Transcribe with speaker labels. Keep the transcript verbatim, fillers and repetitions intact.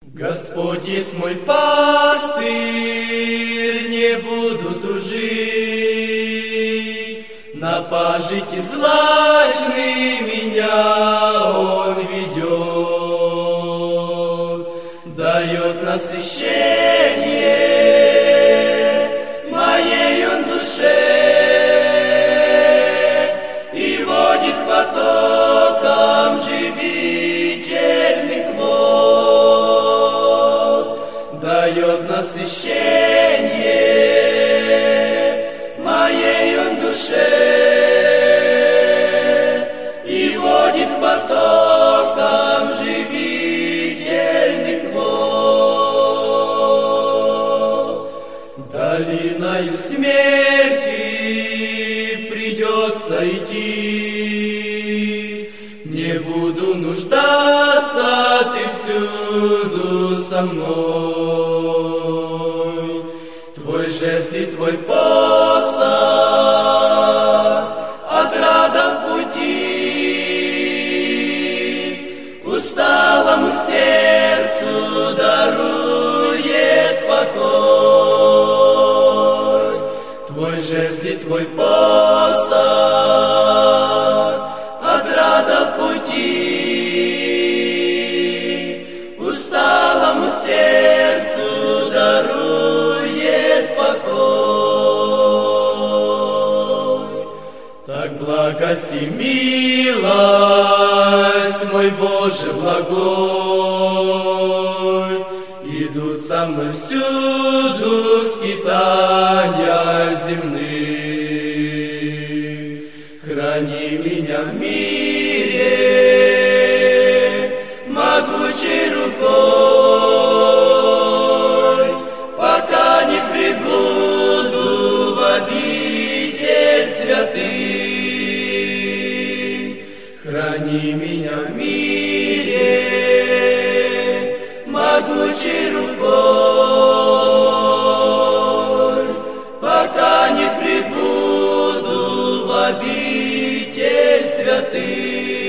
Speaker 1: Господь есть мой пастырь, не буду тужить, на пажити злачный меня Он ведет, дает насыщение моей Он душе и водит потоком живительных вод, дает насыщение моей Он душе и водит потоком живительных вод. Долиною смерти придется идти, не буду нуждаться, Ты всюду со мной. Твой жест и Твой посох отрада в пути, усталому сердцу дарует покой. Твой жест и Твой посох отрада в пути, усталому сердцу дарует покой. Так благость и милость, мой Боже благой, идут со мной всюду скитания земных. Храни меня в мире могучей рукой, пока не прибуду в обитель святых. Храни меня в мире могучей рукой, пока не прибуду в обитель святых.